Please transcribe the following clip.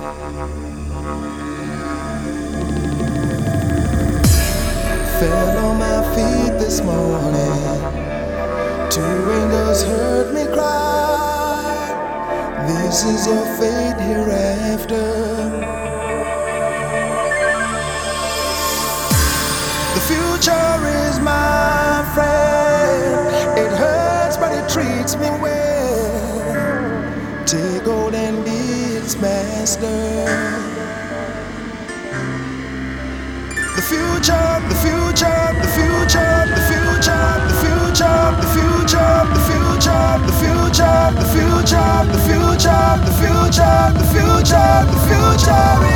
Fell on my feet this morning. Two angels heard me cry. This is your fate hereafter. The future is my friend. It hurts, but it treats me well. Take hold and be its master. The future, the future, the future, the future, the future, the future, the future, the future, the future, the future, the future, the future, the future.